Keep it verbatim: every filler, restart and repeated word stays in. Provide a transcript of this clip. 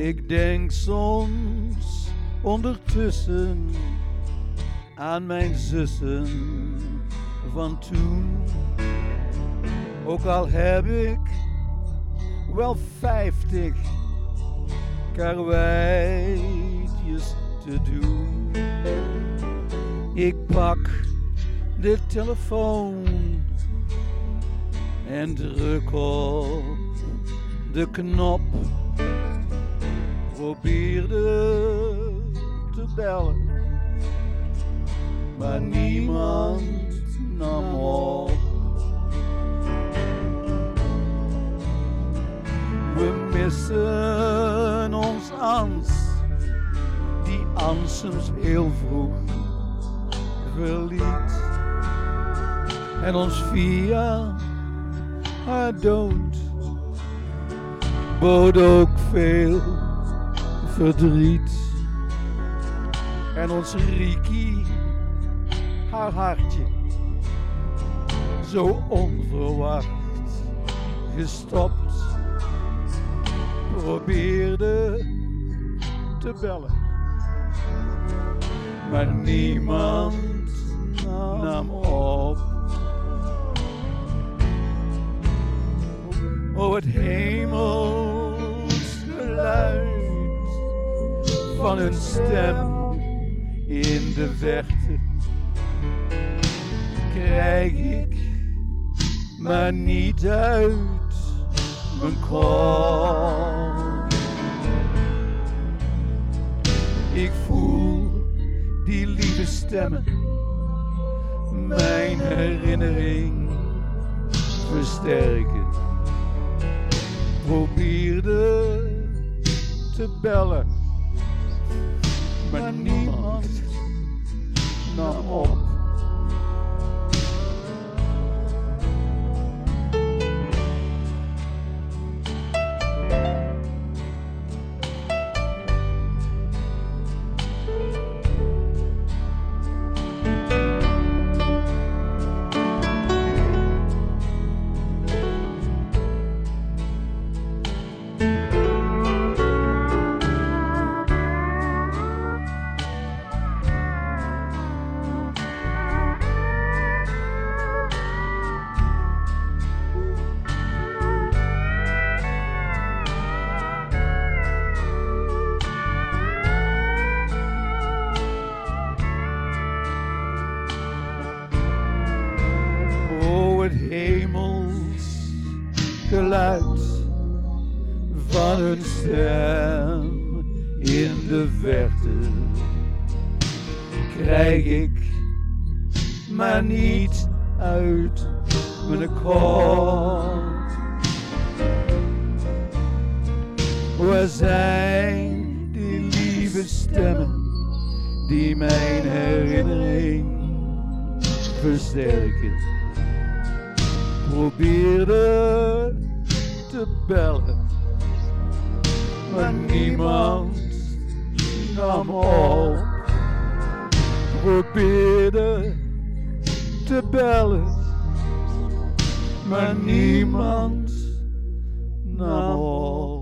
Ik denk soms ondertussen aan mijn zussen van toen. Ook al heb ik wel vijftig karweitjes te doen. Ik pak de telefoon en druk op de knop. Probeerde te bellen, maar niemand nam op. We missen ons Ans, die Ansens heel vroeg verliet. En ons via haar dood bood ook veel verdriet. En ons Riekie, haar hartje, zo onverwacht gestopt, probeerde te bellen, maar niemand nam op. Oh, het hemels geluid van een stem in de verte krijg ik maar niet uit mijn kop. Ik voel die lieve stemmen mijn herinnering versterken. Probeerde te bellen, maar niemand nam op. Hemels geluid van een stem in de verte krijg ik maar niet uit mijn kop. Waar zijn die lieve stemmen die mijn herinnering versterken? Probeerde te bellen, maar niemand nam op. Probeerde te bellen, maar niemand nam op.